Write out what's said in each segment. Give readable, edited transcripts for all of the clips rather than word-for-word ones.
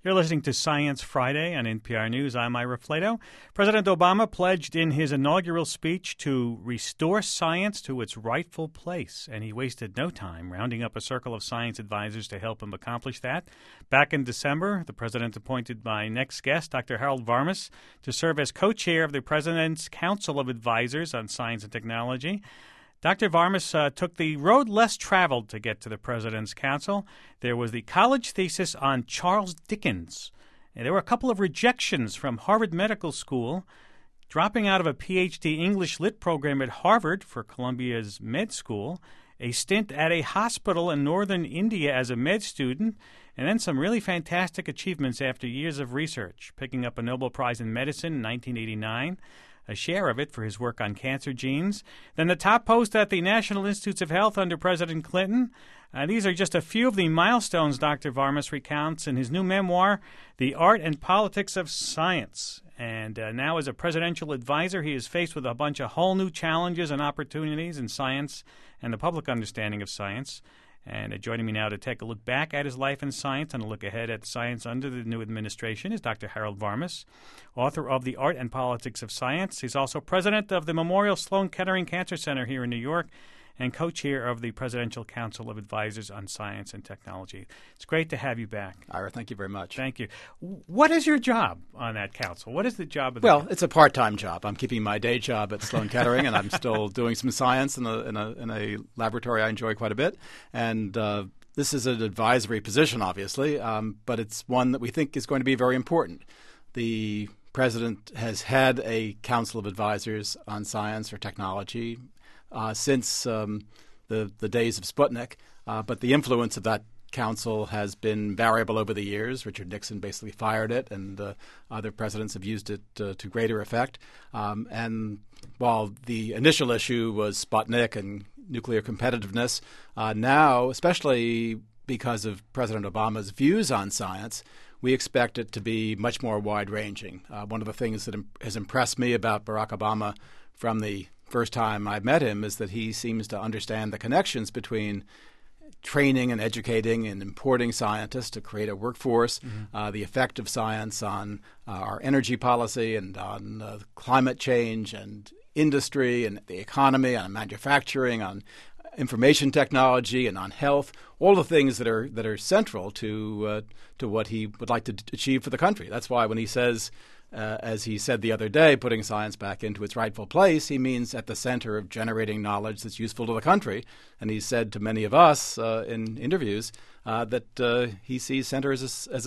You're listening to Science Friday on NPR News. I'm Ira Flato. President Obama pledged in his inaugural speech to restore science to its rightful place, and he wasted no time rounding up a circle of science advisors to help him accomplish that. Back in December, the president appointed my next guest, Dr. Harold Varmus, to serve as co-chair of the President's Council of Advisors on Science and Technology. Dr. Varmus took the road less traveled to get to the President's Council. There was the college thesis on Charles Dickens. And there were a couple of rejections from Harvard Medical School, dropping out of a Ph.D. English Lit program at Harvard for Columbia's med school, a stint at a hospital in northern India as a med student, and then some really fantastic achievements after years of research, picking up a Nobel Prize in Medicine in 1989, a share of it for his work on cancer genes. Then the top post at the National Institutes of Health under President Clinton. These are just a few of the milestones Dr. Varmus recounts in his new memoir, The Art and Politics of Science. And now as a presidential advisor, he is faced with a bunch of whole new challenges and opportunities in science and the public understanding of science. And joining me now to take a look back at his life in science and a look ahead at science under the new administration is Dr. Harold Varmus, author of The Art and Politics of Science. He's also president of the Memorial Sloan Kettering Cancer Center here in New York and co-chair of the Presidential Council of Advisors on Science and Technology. It's great to have you back. Ira, thank you very much. Thank you. What is your job on that council? What is the job of the council? It's a part-time job. I'm keeping my day job at Sloan Kettering, and I'm still doing some science in a laboratory I enjoy quite a bit. And this is an advisory position, obviously, but it's one that we think is going to be very important. The president has had a council of advisors on science or technology since the days of Sputnik, but the influence of that council has been variable over the years. Richard Nixon basically fired it, and other presidents have used it to greater effect. And while the initial issue was Sputnik and nuclear competitiveness, now, especially because of President Obama's views on science, we expect it to be much more wide-ranging. One of the things that has impressed me about Barack Obama from the first time I met him is that he seems to understand the connections between training and educating and importing scientists to create a workforce, the effect of science on our energy policy and on climate change and industry and the economy, on manufacturing, on information technology, and on health, all the things that are central to what he would like to achieve for the country. That's why when he says, as he said the other day, putting science back into its rightful place, he means at the center of generating knowledge that's useful to the country. And he said to many of us in interviews that he sees science as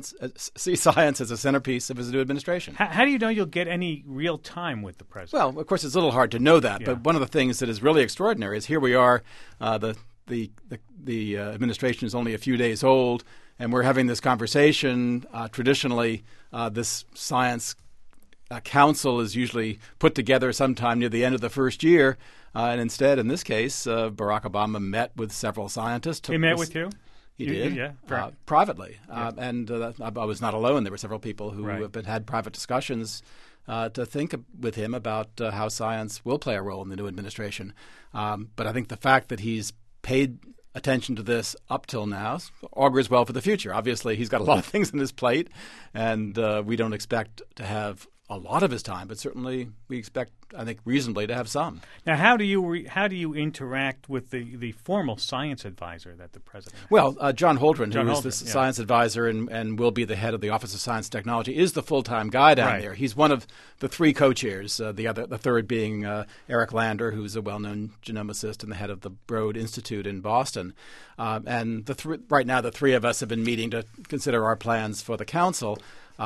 a centerpiece of his new administration. How do you know you'll get any real time with the president? Well, of course, it's a little hard to know that. Yeah. But one of the things that is really extraordinary is here we are, the administration is only a few days old, and we're having this conversation. Traditionally, this science council is usually put together sometime near the end of the first year. And instead, in this case, Barack Obama met with several scientists. He met with you? He did, yeah, privately. Yeah. And I was not alone. There were several people who Right. had private discussions to think with him about how science will play a role in the new administration. But I think the fact that he's paid attention to this up till now augurs well for the future. Obviously, he's got a lot of things on his plate, and we don't expect to have a lot of his time, but certainly we expect, I think, reasonably to have some. Now, how do you interact with the formal science advisor that the president has? Well, John Holdren, who is the science advisor and will be the head of the Office of Science and Technology, is the full-time guy down there. He's one of the three co-chairs, the third being Eric Lander, who's a well-known genomicist and the head of the Broad Institute in Boston. And right now, the three of us have been meeting to consider our plans for the council.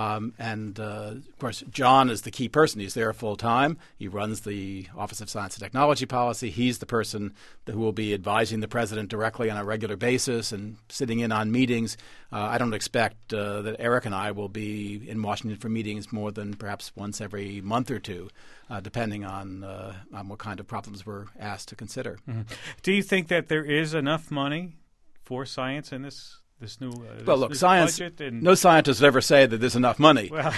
Of course, John is the key person. He's there full time. He runs the Office of Science and Technology Policy. He's the person who will be advising the president directly on a regular basis and sitting in on meetings. I don't expect that Eric and I will be in Washington for meetings more than perhaps once every month or two, depending on what kind of problems we're asked to consider. Mm-hmm. Do you think that there is enough money for science in this new well, look, science. Budget No scientist would ever say that there's enough money. Well.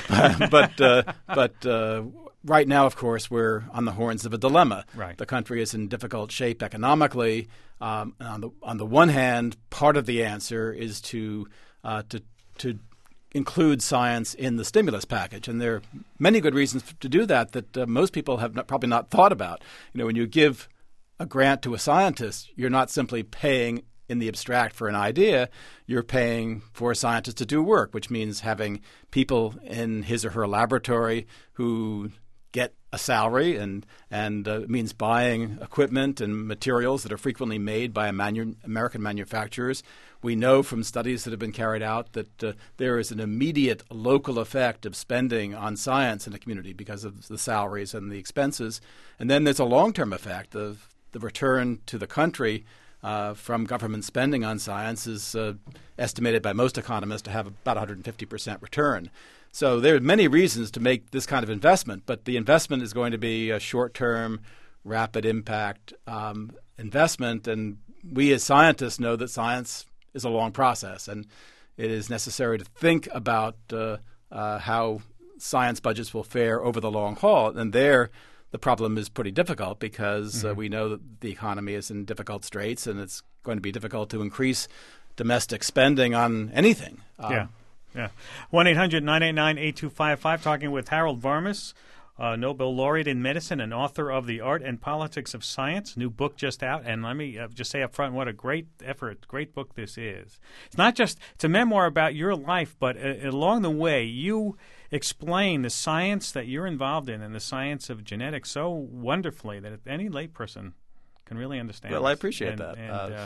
but right now, of course, we're on the horns of a dilemma. Right. The country is in difficult shape economically. On the one hand, part of the answer is to include science in the stimulus package. And there are many good reasons to do that most people have probably not thought about. When you give a grant to a scientist, you're not simply paying in the abstract for an idea. You're paying for a scientist to do work, which means having people in his or her laboratory who get a salary, and it means buying equipment and materials that are frequently made by American manufacturers. We know from studies that have been carried out that there is an immediate local effect of spending on science in a community because of the salaries and the expenses. And then there's a long-term effect of the return to the country from government spending on science is estimated by most economists to have about 150% return. So there are many reasons to make this kind of investment, but the investment is going to be a short-term, rapid impact investment. And we as scientists know that science is a long process, and it is necessary to think about how science budgets will fare over the long haul. And there, the problem is pretty difficult because we know that the economy is in difficult straits, and it's going to be difficult to increase domestic spending on anything. Yeah. 1-800-989-8255, talking with Harold Varmus, Nobel laureate in medicine and author of The Art and Politics of Science, new book just out. And let me just say up front what a great effort, great book this is. It's a memoir about your life, but along the way you explain the science that you're involved in and the science of genetics so wonderfully that any layperson can really understand. Well, I appreciate that.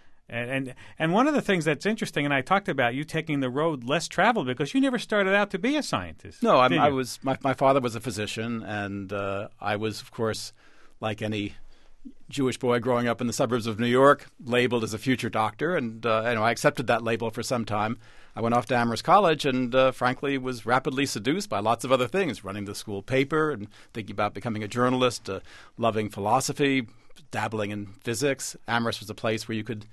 And one of the things that's interesting, and I talked about you taking the road less traveled because you never started out to be a scientist. No, I was. My father was a physician, and I was, of course, like any Jewish boy growing up in the suburbs of New York, labeled as a future doctor, and I accepted that label for some time. I went off to Amherst College and, frankly, was rapidly seduced by lots of other things, running the school paper and thinking about becoming a journalist, loving philosophy, dabbling in physics. Amherst was a place where you could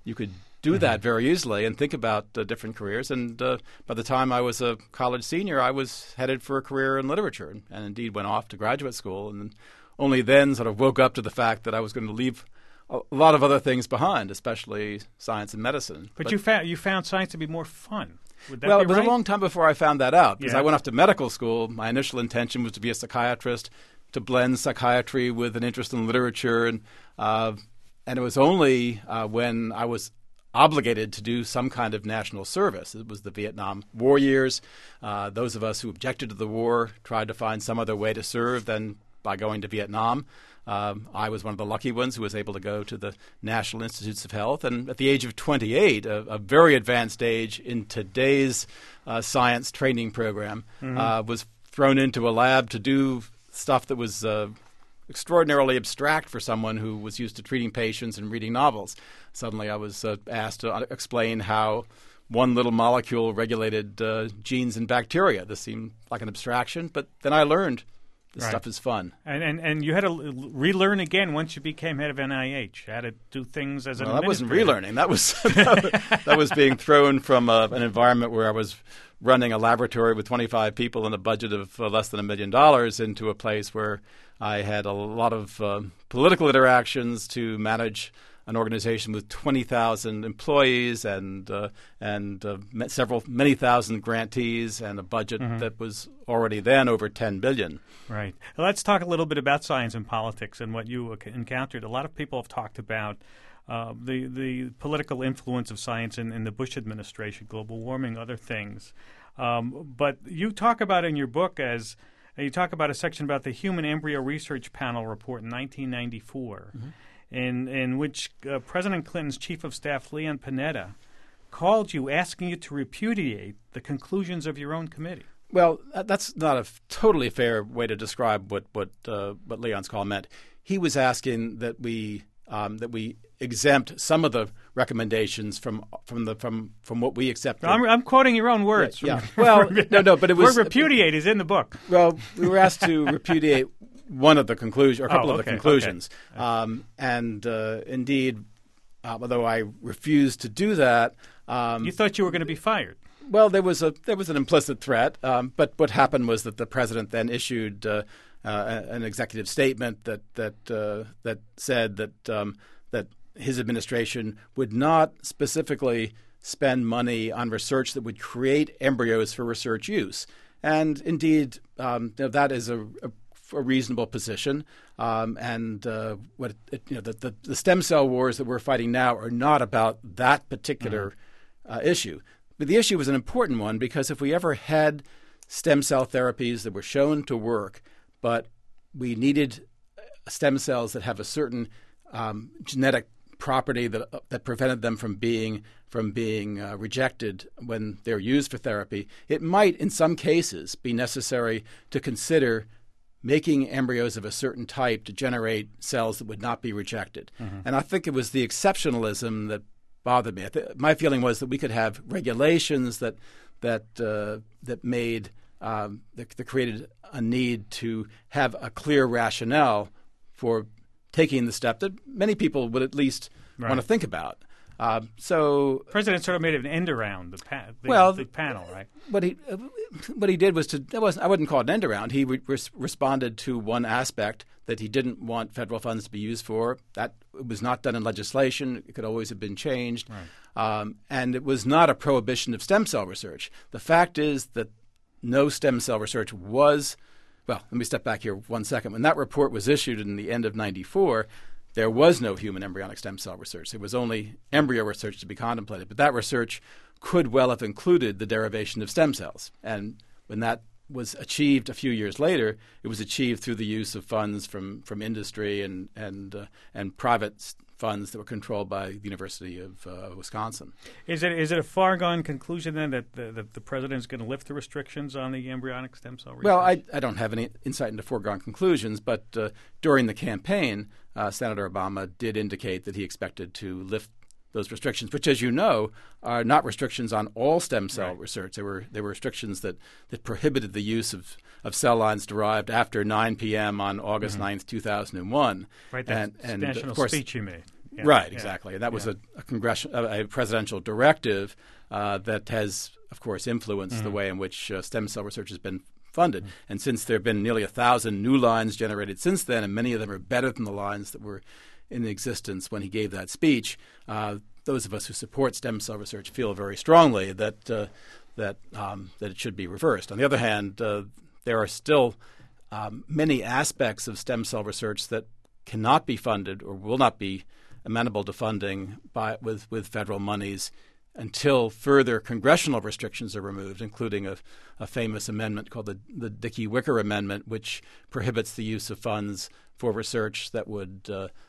do that very easily and think about different careers. And by the time I was a college senior, I was headed for a career in literature and indeed went off to graduate school. And only then sort of woke up to the fact that I was going to leave a lot of other things behind, especially science and medicine. But you found science to be more fun. Would that well, be it was right? a long time before I found that out because I went off to medical school. My initial intention was to be a psychiatrist, to blend psychiatry with an interest in literature. And it was only when I was obligated to do some kind of national service. It was the Vietnam War years. Those of us who objected to the war tried to find some other way to serve than by going to Vietnam. I was one of the lucky ones who was able to go to the National Institutes of Health. And at the age of 28, a very advanced age in today's science training program, was thrown into a lab to do stuff that was extraordinarily abstract for someone who was used to treating patients and reading novels. Suddenly I was asked to explain how one little molecule regulated genes in bacteria. This seemed like an abstraction, but then I learned this stuff is fun. And you had to relearn again once you became head of NIH. You had to do things as an That wasn't administrator. relearning. That was being thrown from an environment where I was running a laboratory with 25 people and a budget of less than $1 million into a place where I had a lot of political interactions to manage an organization with 20,000 employees and many thousand grantees and a budget that was already then over $10 billion. Right. Well, let's talk a little bit about science and politics and what you encountered. A lot of people have talked about the political influence of science in the Bush administration, global warming, other things. But you talk about in your book you talk about a section about the Human Embryo Research Panel report in 1994. In which President Clinton's chief of staff, Leon Panetta, called you asking you to repudiate the conclusions of your own committee. Well, that's not a totally fair way to describe what Leon's call meant. He was asking that we exempt some of the recommendations from what we accept. I'm quoting your own words. Yeah. Well, no, but it was word repudiate is in the book. Well, we were asked to repudiate one of the conclusions, or a couple of the conclusions. Okay. Indeed, although I refused to do that. You thought you were going to be fired. Well, there was an implicit threat, but what happened was that the president then issued an executive statement that said that his administration would not specifically spend money on research that would create embryos for research use. And indeed, that is a reasonable position. The stem cell wars that we're fighting now are not about that particular issue. But the issue was an important one because if we ever had stem cell therapies that were shown to work, but we needed stem cells that have a certain genetic property that prevented them from being rejected when they're used for therapy, it might, in some cases, be necessary to consider making embryos of a certain type to generate cells that would not be rejected. And I think it was the exceptionalism that bothered me. My feeling was that we could have regulations that created a need to have a clear rationale for taking the step that many people would at least want to think about. So President sort of made an end around the panel, right? What he did was I wouldn't call it an end around. He responded to one aspect that he didn't want federal funds to be used for. That it was not done in legislation. It could always have been changed. Right. And it was not a prohibition of stem cell research. The fact is that no stem cell research was – well, let me step back here 1 second. When that report was issued in the end of 1994, there was no human embryonic stem cell research. There was only embryo research to be contemplated. But that research could well have included the derivation of stem cells. And when that was achieved a few years later, it was achieved through the use of funds from industry and private funds that were controlled by the University of Wisconsin. Is it a far-gone conclusion then that the president is going to lift the restrictions on the embryonic stem cell research? Well, I don't have any insight into foregone conclusions, but during the campaign, Senator Obama did indicate that he expected to lift those restrictions, which, as you know, are not restrictions on all stem cell research. They were restrictions that prohibited the use of cell lines derived after 9 p.m. on August 9th, 2001. Right, that national of course, speech you made. Yeah. Right, exactly. And that was a presidential directive that has, of course, influenced the way in which stem cell research has been funded. And since there have been nearly 1,000 new lines generated since then, and many of them are better than the lines that were in existence when he gave that speech, those of us who support stem cell research feel very strongly that it should be reversed. On the other hand, there are still many aspects of stem cell research that cannot be funded or will not be amenable to funding with federal monies until further congressional restrictions are removed, including a famous amendment called the Dickey-Wicker Amendment, which prohibits the use of funds for research that would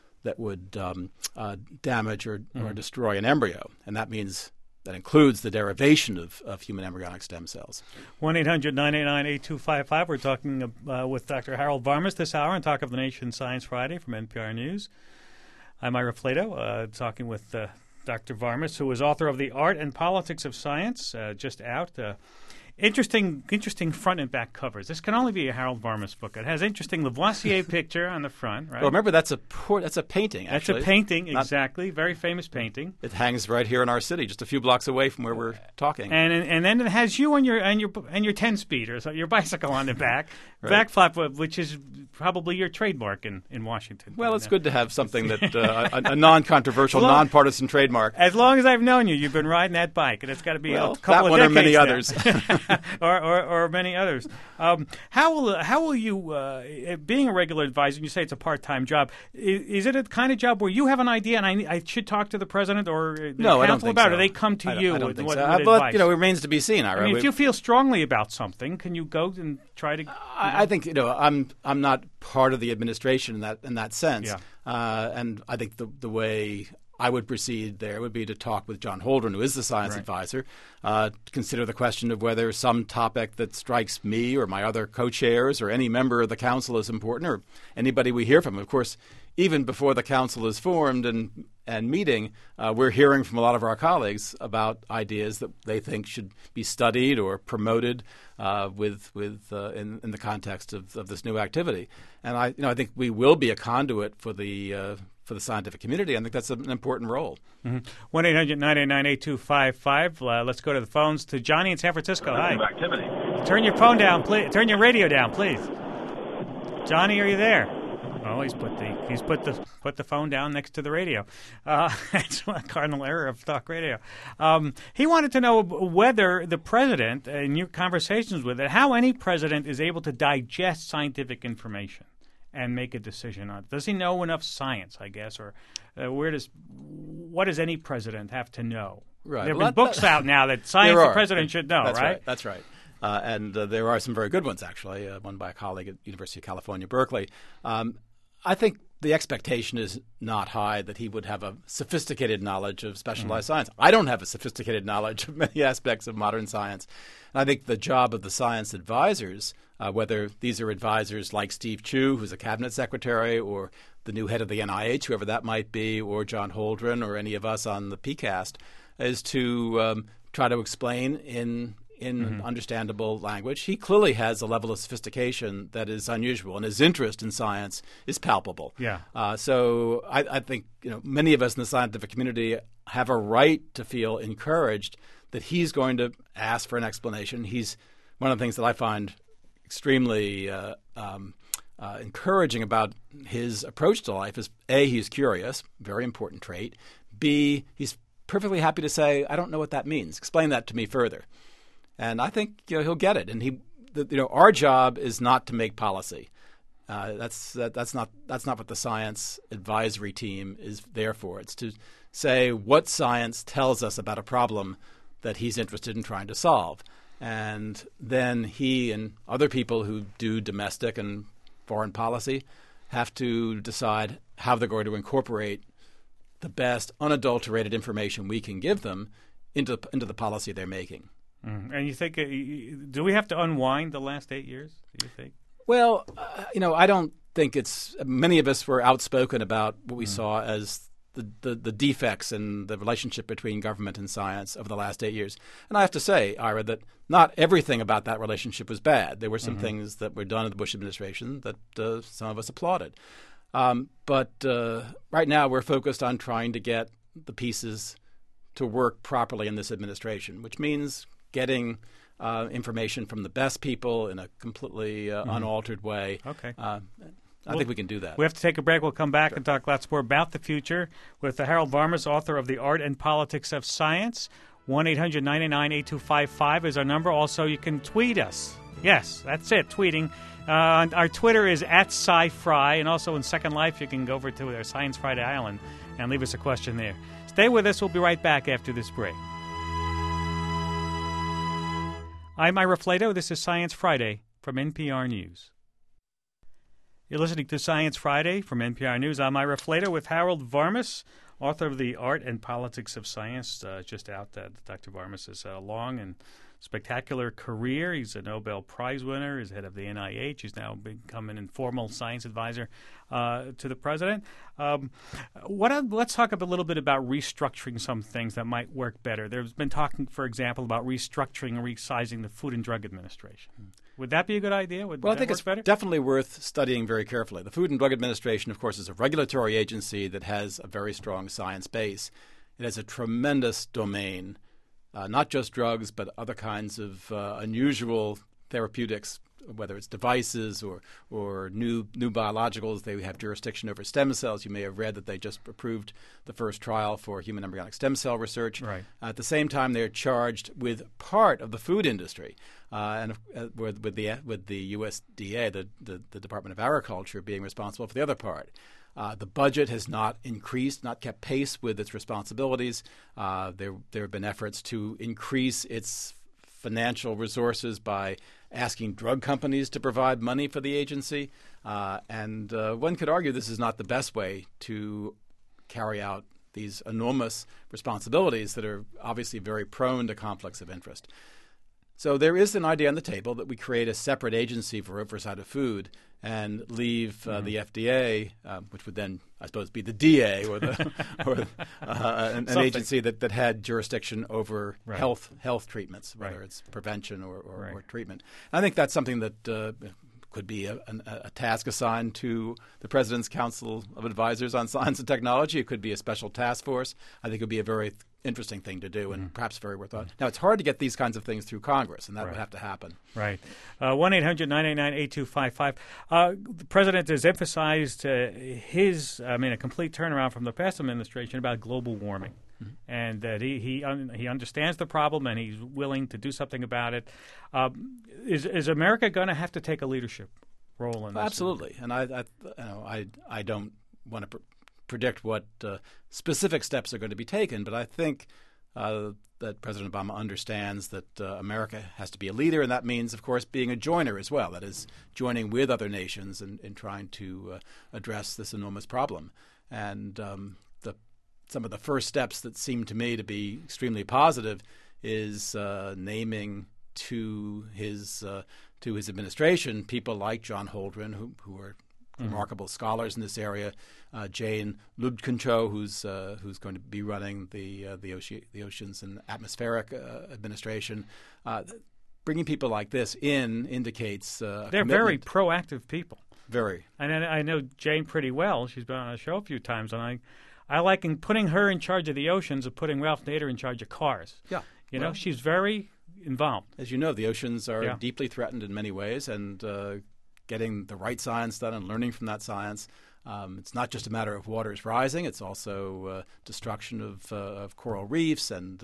damage or destroy an embryo. And that includes the derivation of human embryonic stem cells. 1-800-989-8255. We're talking with Dr. Harold Varmus this hour on Talk of the Nation Science Friday from NPR News. I'm Ira Flato, talking with Dr. Varmus, who is author of The Art and Politics of Science, just out. Interesting front and back covers. This can only be a Harold Varmus book. It has interesting Lavoisier picture on the front, right? Well, remember, that's a painting, actually. That's a painting, exactly. Very famous painting. It hangs right here in our city, just a few blocks away from where we're talking. And then it has you and your 10-speed or so, your bicycle on the back, right. Back flap, which is probably your trademark in Washington. Well, it's good to have something that a non-controversial, nonpartisan trademark. As long as I've known you, you've been riding that bike, and it's got to be a couple that of one or many now. others. or many others. How will you, being a regular advisor, you say it's a part-time job, is it a kind of job where you have an idea and I should talk to the president or the council about it, or they come to you with advice? But, it remains to be seen. I mean, if you feel strongly about something, can you go and try to... I think, I'm not part of the administration in that sense. Yeah. And I think the way I would proceed there would be to talk with John Holdren, who is the science advisor, to consider the question of whether some topic that strikes me or my other co-chairs or any member of the council is important, or anybody we hear from. Of course, even before the council is formed and meeting, we're hearing from a lot of our colleagues about ideas that they think should be studied or promoted in the context of this new activity. And I think we will be a conduit for the scientific community. I think that's an important role. 1-800-989-8255. Let's go to the phones to Johnny in San Francisco. Hi. Activity. Turn your phone down, please. Turn your radio down, please. Johnny, are you there? Oh, he's put the phone down next to the radio. That's a cardinal error of talk radio. He wanted to know whether the president, in your conversations with it, how any president is able to digest scientific information and make a decision on it. Does he know enough science, I guess, or what does any president have to know? Right. There have been books out now that science the president should know, That's right? That's right. And there are some very good ones, actually, one by a colleague at University of California, Berkeley. I think the expectation is not high that he would have a sophisticated knowledge of specialized science. I don't have a sophisticated knowledge of many aspects of modern science. And I think the job of the science advisors, whether these are advisors like Steve Chu, who's a cabinet secretary, or the new head of the NIH, whoever that might be, or John Holdren, or any of us on the PCAST, is to try to explain in understandable language. He clearly has a level of sophistication that is unusual, and his interest in science is palpable. Yeah. So I think many of us in the scientific community have a right to feel encouraged that he's going to ask for an explanation. He's one of the things that I find extremely encouraging about his approach to life is A, he's curious, very important trait. B, he's perfectly happy to say, I don't know what that means. Explain that to me further. And I think he'll get it. And our job is not to make policy. That's not what the science advisory team is there for. It's to say what science tells us about a problem that he's interested in trying to solve. And then he and other people who do domestic and foreign policy have to decide how they're going to incorporate the best unadulterated information we can give them into the policy they're making. And you think, do we have to unwind the last 8 years, do you think? Well, I don't think it's – many of us were outspoken about what we saw as the defects in the relationship between government and science over the last 8 years. And I have to say, Ira, that not everything about that relationship was bad. There were some things that were done in the Bush administration that some of us applauded. But right now we're focused on trying to get the pieces to work properly in this administration, which means – getting information from the best people in a completely unaltered way. Okay. I think we can do that. We have to take a break. We'll come back and talk lots more about the future with Harold Varmus, author of The Art and Politics of Science. 1-800-999-8255 is our number. Also, you can tweet us. Yes, that's it, tweeting. Our Twitter is @SciFry, and also in Second Life, you can go over to our Science Friday Island and leave us a question there. Stay with us. We'll be right back after this break. I'm Ira Flato. This is Science Friday from NPR News. You're listening to Science Friday from NPR News. I'm Ira Flato with Harold Varmus, author of The Art and Politics of Science. Just out that Dr. Varmus has a long and spectacular career. He's a Nobel Prize winner. He's head of the NIH. He's now become an informal science advisor to the president. Let's talk a little bit about restructuring some things that might work better. There's been talking, for example, about restructuring and resizing the Food and Drug Administration. Would that be a good idea? Well, I think it's definitely worth studying very carefully. The Food and Drug Administration, of course, is a regulatory agency that has a very strong science base. It has a tremendous domain. Not just drugs, but other kinds of unusual therapeutics, whether it's devices or new biologicals. They have jurisdiction over stem cells. You may have read that they just approved the first trial for human embryonic stem cell research. Right. At the same time, they're charged with part of the food industry, and with the USDA, the Department of Agriculture, being responsible for the other part. The budget has not increased, not kept pace with its responsibilities. There have been efforts to increase its financial resources by asking drug companies to provide money for the agency. And one could argue this is not the best way to carry out these enormous responsibilities that are obviously very prone to conflicts of interest. So there is an idea on the table that we create a separate agency for oversight of food and leave the FDA, which would then, I suppose, be the DA or an agency that had jurisdiction over health treatments, whether it's prevention or treatment. And I think that's something that could be a task assigned to the President's Council of Advisors on Science and Technology. It could be a special task force. I think it would be a very interesting thing to do and perhaps very worthwhile. Now, it's hard to get these kinds of things through Congress, and that would have to happen. Right. 1-800-989-8255. The president has emphasized a complete turnaround from the past administration about global warming. And that he understands the problem and he's willing to do something about it. Is America going to have to take a leadership role in this? Absolutely, and I don't want to predict what specific steps are going to be taken, but I think that President Obama understands that America has to be a leader, and that means, of course, being a joiner as well. That is, joining with other nations in trying to address this enormous problem. And some of the first steps that seem to me to be extremely positive is naming to his administration people like John Holdren, who are remarkable scholars in this area, Jane Lubchenco, who's going to be running the Oceans and Atmospheric Administration. Bringing people like this in indicates they're commitment. Very proactive people. Very. And I know Jane pretty well. She's been on a show a few times, and I like putting her in charge of the oceans and putting Ralph Nader in charge of cars. Yeah. You know, she's very involved. As you know, the oceans are deeply threatened in many ways, and getting the right science done and learning from that science. It's not just a matter of waters rising; it's also destruction of coral reefs and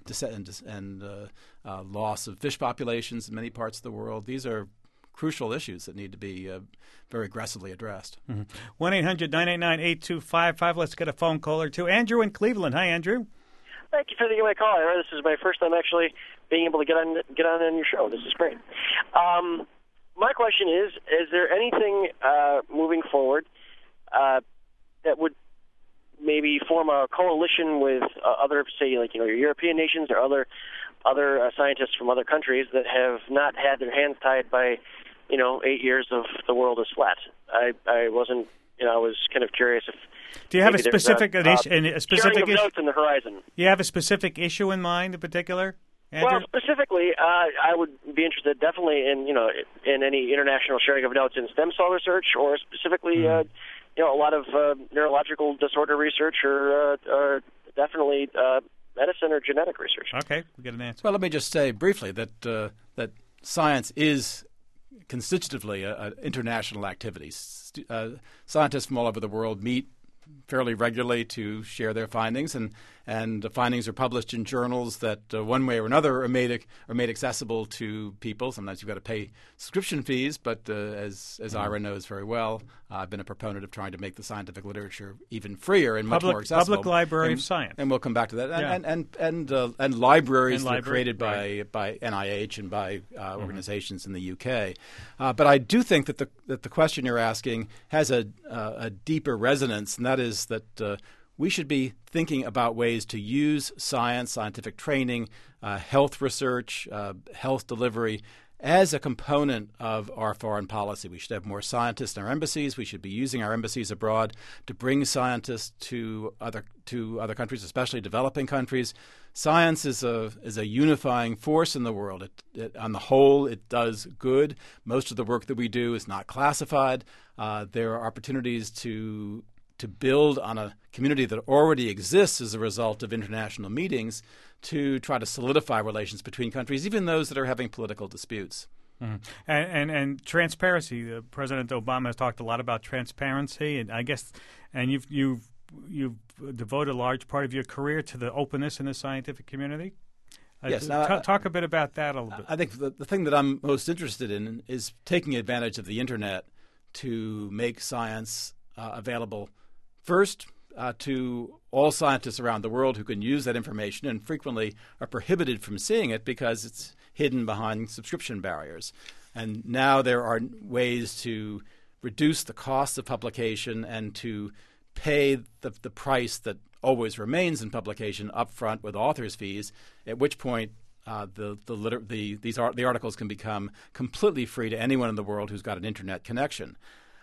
loss of fish populations in many parts of the world. These are crucial issues that need to be very aggressively addressed. 1-800-989-8255. Let's get a phone call or two. Andrew in Cleveland. Hi, Andrew. Thank you for taking my call. This is my first time actually being able to get on your show. This is great. My question is there anything moving forward that would maybe form a coalition with other, say, like, your European nations or other scientists from other countries that have not had their hands tied by 8 years of the world is flat? I wasn't, I was kind of curious if. Do you have a specific issue? Notes in the horizon. You have a specific issue in mind in particular, Andrew? Well, specifically, I would be interested definitely in in any international sharing of notes in stem cell research, or specifically, a lot of neurological disorder research, or definitely medicine or genetic research. Okay, we get an answer. Well, let me just say briefly that science is constitutively an international activity. Scientists from all over the world meet fairly regularly to share their findings, and the findings are published in journals that one way or another are made accessible to people. Sometimes you've got to pay subscription fees, but as Ira knows very well, I've been a proponent of trying to make the scientific literature even freer and much more accessible. Public Library of Science, and we'll come back to that. And libraries that are created by NIH and by organizations in the UK. But I do think that the question you're asking has a deeper resonance, and that is that we should be thinking about ways to use science, scientific training, health research, health delivery as a component of our foreign policy. We should have more scientists in our embassies. We should be using our embassies abroad to bring scientists to other countries, especially developing countries. Science is a unifying force in the world. On the whole, it does good. Most of the work that we do is not classified. There are opportunities to build on a community that already exists as a result of international meetings to try to solidify relations between countries, even those that are having political disputes. Mm-hmm. And transparency. President Obama has talked a lot about transparency, and I guess, and you've devoted a large part of your career to the openness in the scientific community. Yes. Talk a bit about that a little bit. I think the thing that I'm most interested in is taking advantage of the Internet to make science available first to all scientists around the world who can use that information and frequently are prohibited from seeing it because it's hidden behind subscription barriers. And now there are ways to reduce the cost of publication and to pay the price that always remains in publication up front with authors' fees, at which point the articles can become completely free to anyone in the world who's got an Internet connection.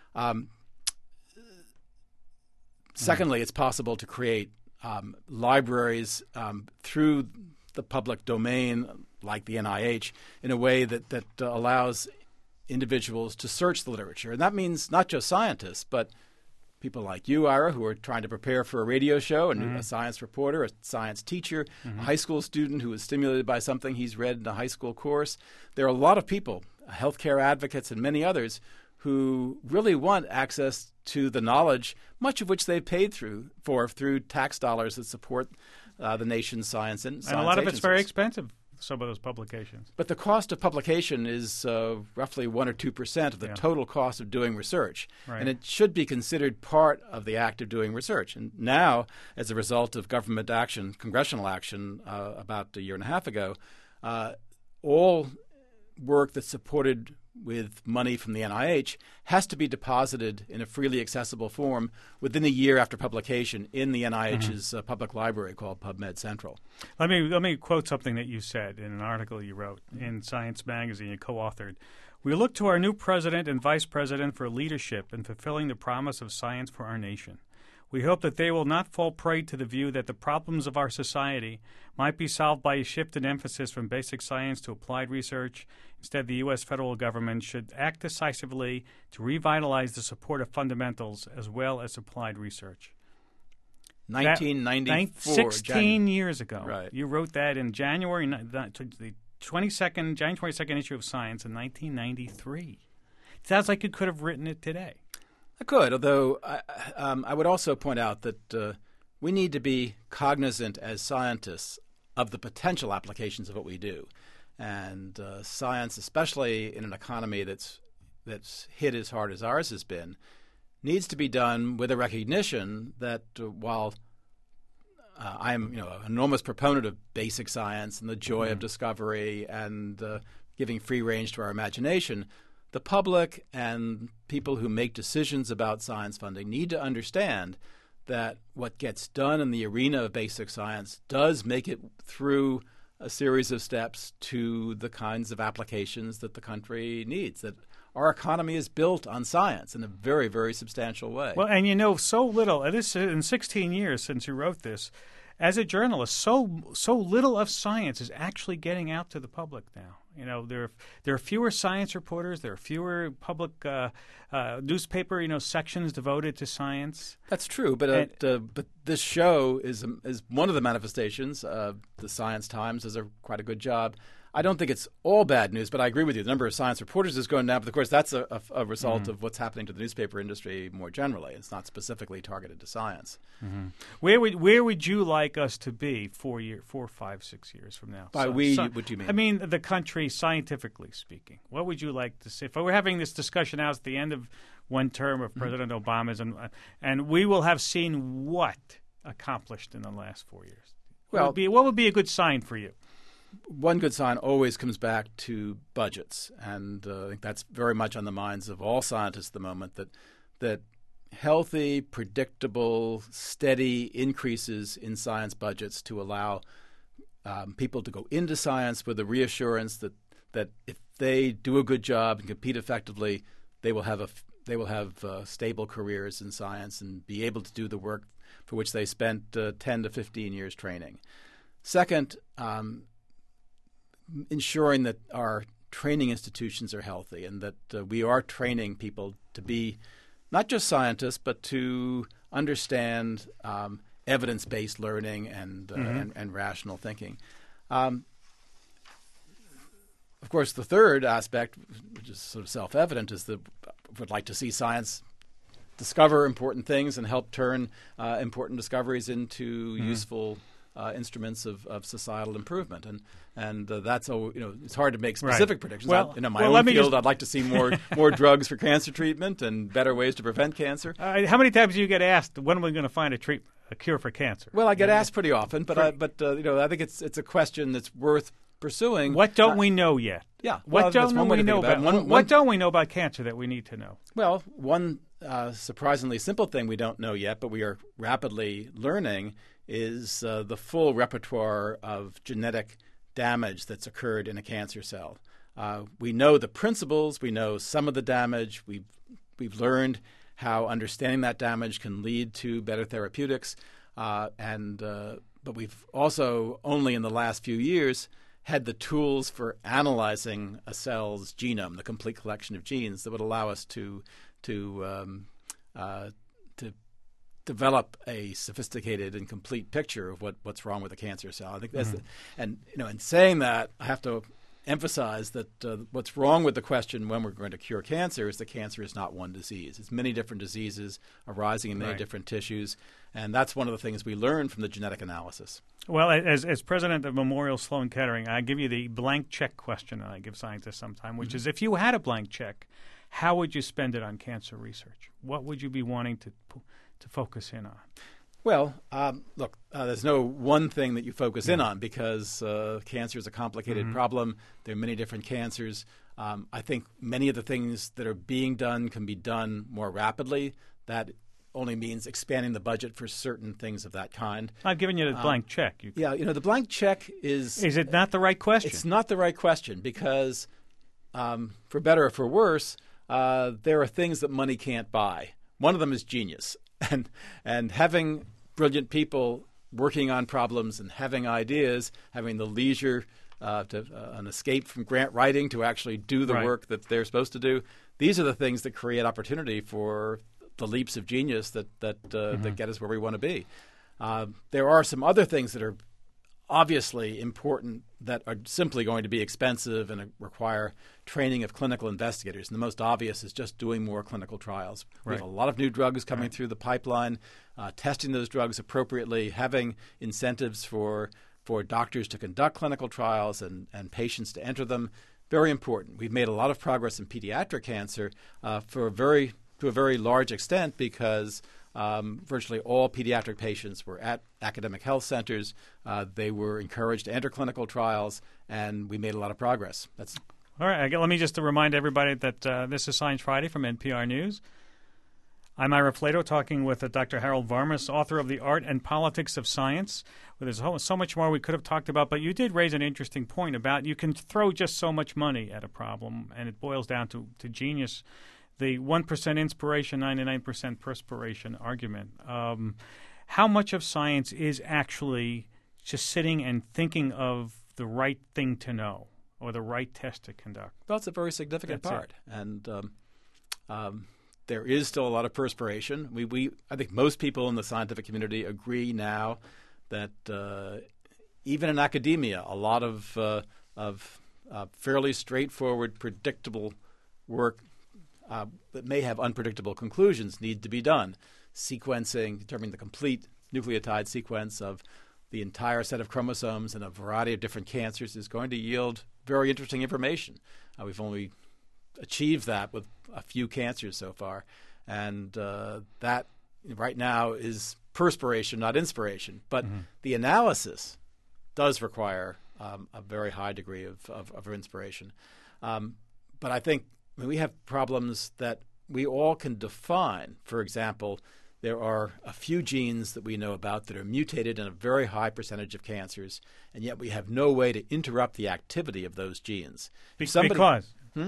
Secondly, it's possible to create libraries through the public domain, like the NIH, in a way that allows individuals to search the literature. And that means not just scientists, but people like you, Ira, who are trying to prepare for a radio show, and a science reporter, a science teacher, a high school student who is stimulated by something he's read in a high school course. There are a lot of people, healthcare advocates and many others, who really want access to the knowledge, much of which they've paid through tax dollars that support the nation's science and a lot of agencies. it's very expensive, some of those publications. But the cost of publication is roughly 1 or 2% of the total cost of doing research. Right. And it should be considered part of the act of doing research. And now, as a result of government action, congressional action about a year and a half ago, all work that's supported with money from the NIH has to be deposited in a freely accessible form within a year after publication in the NIH's public library called PubMed Central. Let me quote something that you said in an article you wrote in Science Magazine. You co-authored. We look to our new president and vice president for leadership in fulfilling the promise of science for our nation. We hope that they will not fall prey to the view that the problems of our society might be solved by a shift in emphasis from basic science to applied research. Instead, the U.S. federal government should act decisively to revitalize the support of fundamentals as well as applied research. 1994. 16 years ago. Right. You wrote that in January, the January 22nd issue of Science in 1993. Sounds like you could have written it today. I could, although I would also point out that we need to be cognizant as scientists of the potential applications of what we do. And science, especially in an economy that's hit as hard as ours has been, needs to be done with a recognition that while I'm an enormous proponent of basic science and the joy of discovery and giving free range to our imagination, the public and people who make decisions about science funding need to understand that what gets done in the arena of basic science does make it through a series of steps to the kinds of applications that the country needs, that our economy is built on science in a very, very substantial way. Well, and so little, this in 16 years since you wrote this, as a journalist, so little of science is actually getting out to the public now. There are fewer science reporters. There are fewer public newspaper sections devoted to science. That's true, but this show is one of the manifestations. The Science Times does quite a good job. I don't think it's all bad news, but I agree with you. The number of science reporters is going down, but of course that's a result of what's happening to the newspaper industry more generally. It's not specifically targeted to science. Where would you like us to be 4, 5, 6 years from now? By what do you mean? I mean the country, scientifically speaking. What would you like to see? If we're having this discussion now at the end of one term of President Obama's, and we will have seen what accomplished in the last 4 years. What would be a good sign for you? One good sign always comes back to budgets, and I think that's very much on the minds of all scientists at the moment, that healthy, predictable, steady increases in science budgets to allow people to go into science with the reassurance that if they do a good job and compete effectively, they will have stable careers in science and be able to do the work for which they spent 10 to 15 years training. Second, ensuring that our training institutions are healthy and that we are training people to be not just scientists, but to understand evidence-based learning and rational thinking. Of course, the third aspect, which is sort of self-evident, is that we'd like to see science discover important things and help turn important discoveries into useful instruments of societal improvement, and that's it's hard to make specific predictions. Well, in my own field, I'd like to see more drugs for cancer treatment and better ways to prevent cancer. How many times do you get asked, when are we going to find a cure for cancer? Well, I get asked pretty often, but I think it's a question that's worth pursuing. What don't we know yet? Yeah, what don't we know about? What don't we know about cancer that we need to know? Well, one surprisingly simple thing we don't know yet, but we are rapidly learning, is the full repertoire of genetic damage that's occurred in a cancer cell. We know the principles. We know some of the damage. We've learned how understanding that damage can lead to better therapeutics. But we've also only in the last few years had the tools for analyzing a cell's genome, the complete collection of genes that would allow us to develop a sophisticated and complete picture of what's wrong with the cancer cell. I think that's and in saying that, I have to emphasize that what's wrong with the question when we're going to cure cancer is that cancer is not one disease. It's many different diseases arising in many different tissues, and that's one of the things we learned from the genetic analysis. Well, as president of Memorial Sloan Kettering, I give you the blank check question that I give scientists sometime, which is if you had a blank check, how would you spend it on cancer research? What would you be wanting to focus in on? Well, look, there's no one thing that you focus in on because cancer is a complicated problem. There are many different cancers. I think many of the things that are being done can be done more rapidly. That only means expanding the budget for certain things of that kind. I've given you the blank check. The blank check is... Is it not the right question? It's not the right question because, for better or for worse, there are things that money can't buy. One of them is genius. And having brilliant people working on problems and having ideas, having the leisure an escape from grant writing to actually do the work that they're supposed to do, these are the things that create opportunity for the leaps of genius that get us where we want to be. There are some other things that are obviously important that are simply going to be expensive and require training of clinical investigators. And the most obvious is just doing more clinical trials. We have a lot of new drugs coming through the pipeline, testing those drugs appropriately, having incentives for doctors to conduct clinical trials and patients to enter them. Very important. We've made a lot of progress in pediatric cancer to a very large extent because virtually all pediatric patients were at academic health centers. They were encouraged to enter clinical trials, and we made a lot of progress. That's all right. Let me just remind everybody that this is Science Friday from NPR News. I'm Ira Flato talking with Dr. Harold Varmus, author of The Art and Politics of Science. Well, there's so much more we could have talked about, but you did raise an interesting point about you can throw just so much money at a problem, and it boils down to genius. The 1% inspiration, 99% perspiration argument. How much of science is actually just sitting and thinking of the right thing to know or the right test to conduct? Well, it's a very significant part. And there is still a lot of perspiration. I think most people in the scientific community agree now that even in academia, a lot of fairly straightforward, predictable work that may have unpredictable conclusions need to be done. Sequencing, determining the complete nucleotide sequence of the entire set of chromosomes in a variety of different cancers is going to yield very interesting information. We've only achieved that with a few cancers so far. And that right now is perspiration, not inspiration. But the analysis does require a very high degree of inspiration. But I think we have problems that we all can define. For example, there are a few genes that we know about that are mutated in a very high percentage of cancers, and yet we have no way to interrupt the activity of those genes. Because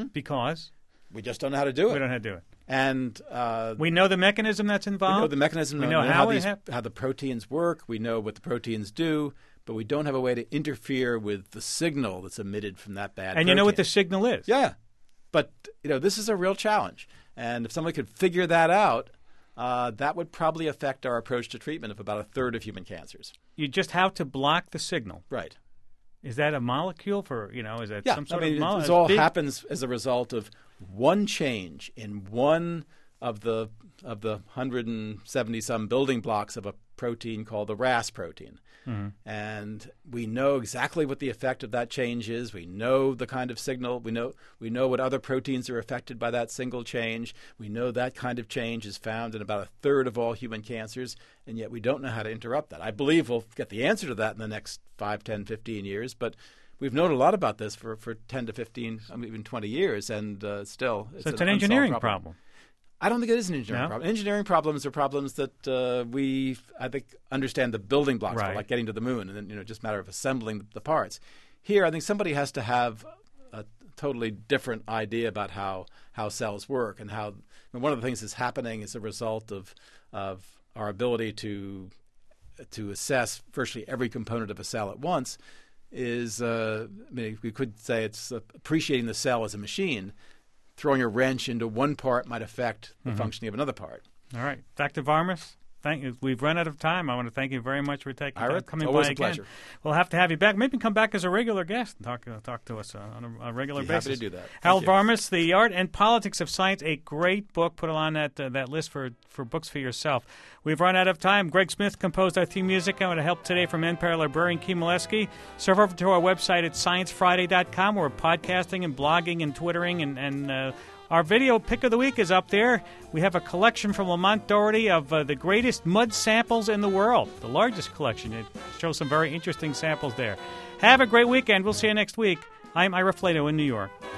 we just don't know how to do it. We don't know how to do it. And we know the mechanism that's involved. We know the mechanism. We know how the proteins work. We know what the proteins do, but we don't have a way to interfere with the signal that's emitted from that bad protein. And you know what the signal is. Yeah. But, this is a real challenge. And if somebody could figure that out, that would probably affect our approach to treatment of about a third of human cancers. You just have to block the signal. Right. Is that a molecule is that some sort of molecule? This all happens as a result of one change in one of the 170-some building blocks of a protein called the RAS protein. Mm-hmm. And we know exactly what the effect of that change is. We know the kind of signal. We know what other proteins are affected by that single change. We know that kind of change is found in about a third of all human cancers, and yet we don't know how to interrupt that. I believe we'll get the answer to that in the next 5, 10, 15 years, but we've known a lot about this for 10 to 15, even 20 years, and still it's an engineering problem. I don't think it is an engineering problem. Engineering problems are problems that we, I think, understand the building blocks for, like getting to the moon, and then just a matter of assembling the parts. Here, I think somebody has to have a totally different idea about how cells work and how. One of the things that's happening as a result of our ability to assess virtually every component of a cell at once is, we could say it's appreciating the cell as a machine. Throwing a wrench into one part might affect the functioning of another part. All right. Dr. Varmus, we've run out of time. I want to thank you very much for coming always by a again. pleasure. We'll have to have you back. Maybe come back as a regular guest and talk to us on a regular basis. Happy to do that. Harold Varmus, The Art and Politics of Science, a great book. Put it on that list for books for yourself. We've run out of time. Greg Smith composed our theme music. I want to help today from NPR librarian Kim Molesky. Surf over to our website at sciencefriday.com. We're podcasting and blogging and twittering and our video pick of the week is up there. We have a collection from Lamont Doherty of the greatest mud samples in the world, the largest collection. It shows some very interesting samples there. Have a great weekend. We'll see you next week. I'm Ira Flato in New York.